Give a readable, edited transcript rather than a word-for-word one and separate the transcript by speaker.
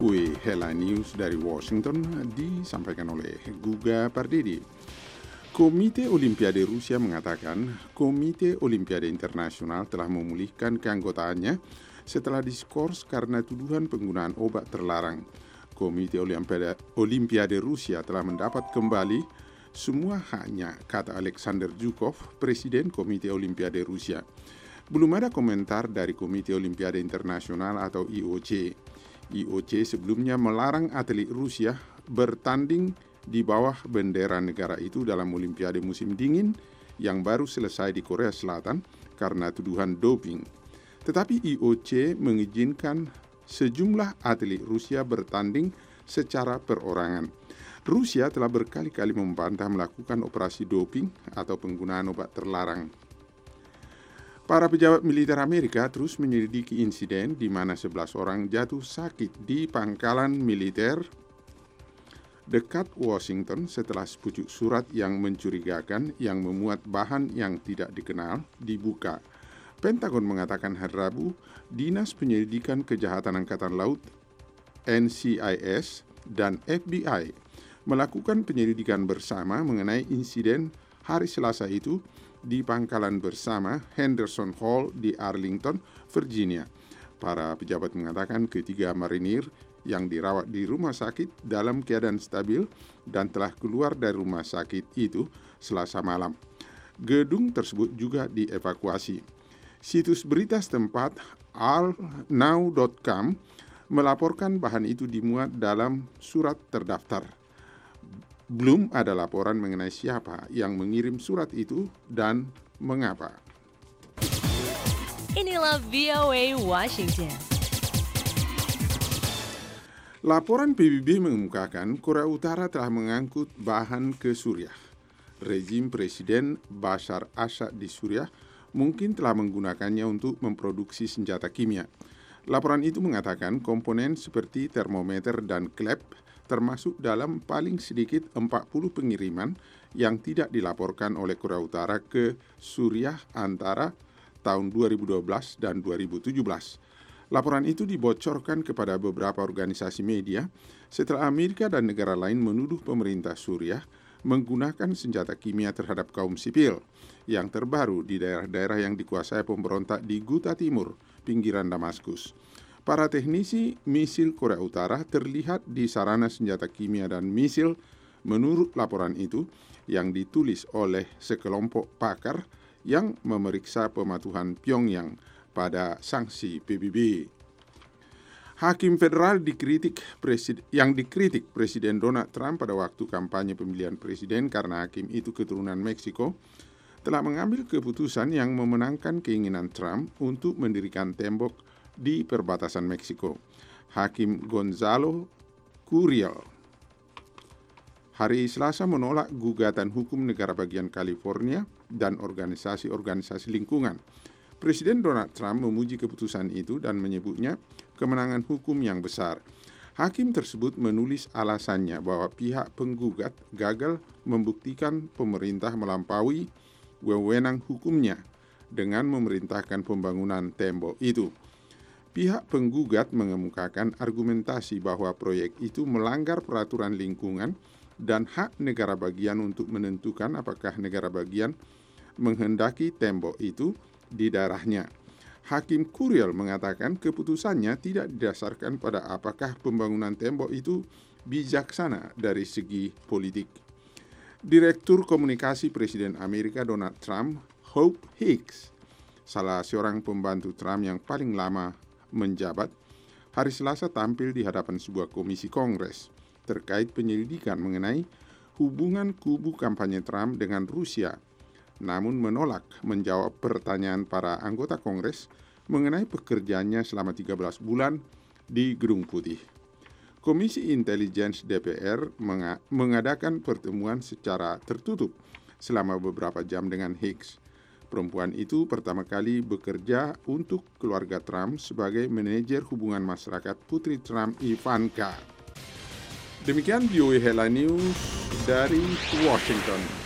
Speaker 1: Headline News dari Washington disampaikan oleh Guga Pardedi. Komite Olimpiade Rusia mengatakan Komite Olimpiade Internasional telah memulihkan keanggotaannya setelah diskors karena tuduhan penggunaan obat terlarang. Komite Olimpiade Rusia telah mendapat kembali semua haknya, kata Alexander Zhukov, Presiden Komite Olimpiade Rusia. Belum ada komentar dari Komite Olimpiade Internasional atau IOC. IOC sebelumnya melarang atlet Rusia bertanding di bawah bendera negara itu dalam Olimpiade musim dingin yang baru selesai di Korea Selatan karena tuduhan doping. Tetapi IOC mengizinkan sejumlah atlet Rusia bertanding secara perorangan. Rusia telah berkali-kali membantah melakukan operasi doping atau penggunaan obat terlarang. Para pejabat militer Amerika terus menyelidiki insiden di mana 11 orang jatuh sakit di pangkalan militer dekat Washington setelah sepucuk surat yang mencurigakan yang memuat bahan yang tidak dikenal dibuka. Pentagon mengatakan hari Rabu, Dinas Penyelidikan Kejahatan Angkatan Laut NCIS dan FBI melakukan penyelidikan bersama mengenai insiden hari Selasa itu di pangkalan bersama Henderson Hall di Arlington, Virginia. Para pejabat mengatakan ketiga marinir yang dirawat di rumah sakit dalam keadaan stabil dan telah keluar dari rumah sakit itu Selasa malam. Gedung tersebut juga dievakuasi. Situs berita setempat allnow.com melaporkan bahan itu dimuat dalam surat terdaftar. Belum ada laporan mengenai siapa yang mengirim surat itu dan mengapa.
Speaker 2: Inilah VOA Washington.
Speaker 1: Laporan PBB mengemukakan Korea Utara telah mengangkut bahan ke Suriah. Rezim Presiden Bashar Assad di Suriah mungkin telah menggunakannya untuk memproduksi senjata kimia. Laporan itu mengatakan komponen seperti termometer dan klep termasuk dalam paling sedikit 40 pengiriman yang tidak dilaporkan oleh Korea Utara ke Suriah antara tahun 2012 dan 2017. Laporan itu dibocorkan kepada beberapa organisasi media setelah Amerika dan negara lain menuduh pemerintah Suriah menggunakan senjata kimia terhadap kaum sipil yang terbaru di daerah-daerah yang dikuasai pemberontak di Ghouta Timur, pinggiran Damaskus. Para teknisi misil Korea Utara terlihat di sarana senjata kimia dan misil menurut laporan itu yang ditulis oleh sekelompok pakar yang memeriksa pematuhan Pyongyang pada sanksi PBB. Hakim federal dikritik Presiden Donald Trump pada waktu kampanye pemilihan presiden karena hakim itu keturunan Meksiko telah mengambil keputusan yang memenangkan keinginan Trump untuk mendirikan tembok di perbatasan Meksiko. Hakim Gonzalo Curiel hari Selasa menolak gugatan hukum negara bagian California dan organisasi-organisasi lingkungan. Presiden Donald Trump memuji keputusan itu dan menyebutnya kemenangan hukum yang besar. Hakim tersebut menulis alasannya bahwa pihak penggugat gagal membuktikan pemerintah melampaui wewenang hukumnya dengan memerintahkan pembangunan tembok itu. Pihak penggugat mengemukakan argumentasi bahwa proyek itu melanggar peraturan lingkungan dan hak negara bagian untuk menentukan apakah negara bagian menghendaki tembok itu di daerahnya. Hakim Curiel mengatakan keputusannya tidak didasarkan pada apakah pembangunan tembok itu bijaksana dari segi politik. Direktur Komunikasi Presiden Amerika Donald Trump, Hope Hicks, salah seorang pembantu Trump yang paling lama menjabat, hari Selasa tampil di hadapan sebuah komisi Kongres terkait penyelidikan mengenai hubungan kubu kampanye Trump dengan Rusia, namun menolak menjawab pertanyaan para anggota Kongres mengenai pekerjaannya selama 13 bulan di Gedung Putih. Komisi Intelligence DPR mengadakan pertemuan secara tertutup selama beberapa jam dengan Hicks. Perempuan itu pertama kali bekerja untuk keluarga Trump sebagai manajer hubungan masyarakat putri Trump, Ivanka. Demikian VOA Headline News dari Washington.